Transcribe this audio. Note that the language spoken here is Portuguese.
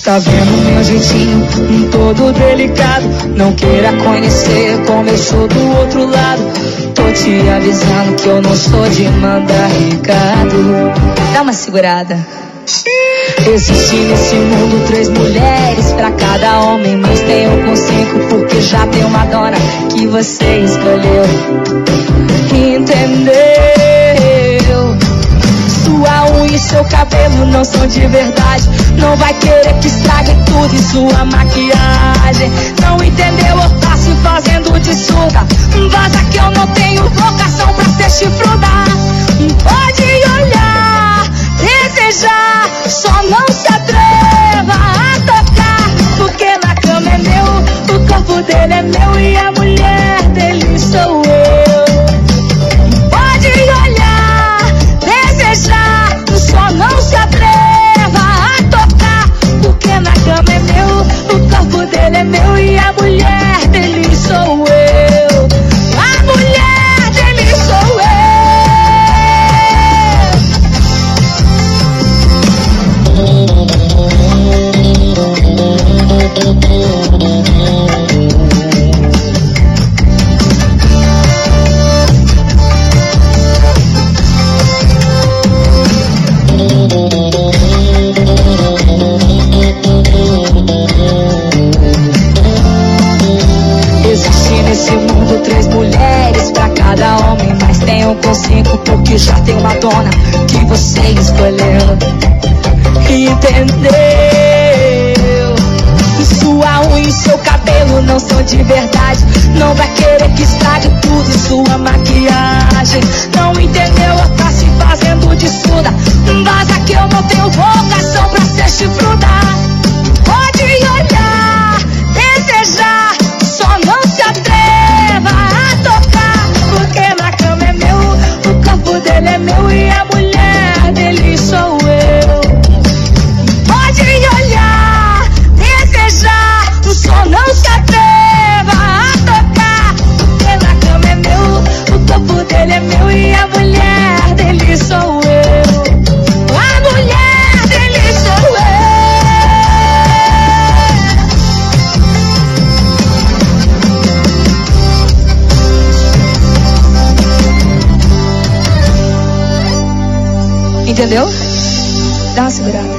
Tá vendo meu jeitinho, todo delicado? Não queira conhecer como eu sou do outro lado. Tô te avisando que eu não sou de mandar recado. Dá uma segurada. Existe nesse mundo 3 mulheres pra cada homem, mas tem um com 5 porque já tem uma dona que você escolheu. Entendeu? Sua unha e seu cabelo não são de verdade. Não vai querer que estrague tudo e sua maquiagem. Não entendeu ou tá se fazendo de surda? Vaza que eu não tenho vocação pra ser chifruda. Pode olhar, desejar, só não se atreva a tocar, porque na cama é meu, o corpo dele é meu e a mulher dele sou eu. Pode olhar, desejar, só não se atreva a tocar, porque na cama é meu, o corpo dele é meu e a mulher dele sou eu. A mulher dele sou eu. Existe nesse mundo 3 mulheres pra cada homem, mas tem um com 5 porque já tem uma dona que você escolheu. Entendeu? Sua unha e seu cabelo não são de verdade. Não vai querer que estrague tudo e sua maquiagem. Não entendeu ou tá se fazendo de surda? Vaza que eu não tenho vocação pra ser chifruda. Pode olhar, desejar, só não se atreva a tocar, porque na cama é meu, o corpo dele é meu e a mulher dele sou eu. Pode olhar, desejar, só não se atreva a tocar, porque na cama é meu, o corpo dele é meu e a mulher dele sou eu. A mulher dele sou eu. Entendeu? Dá uma segurada.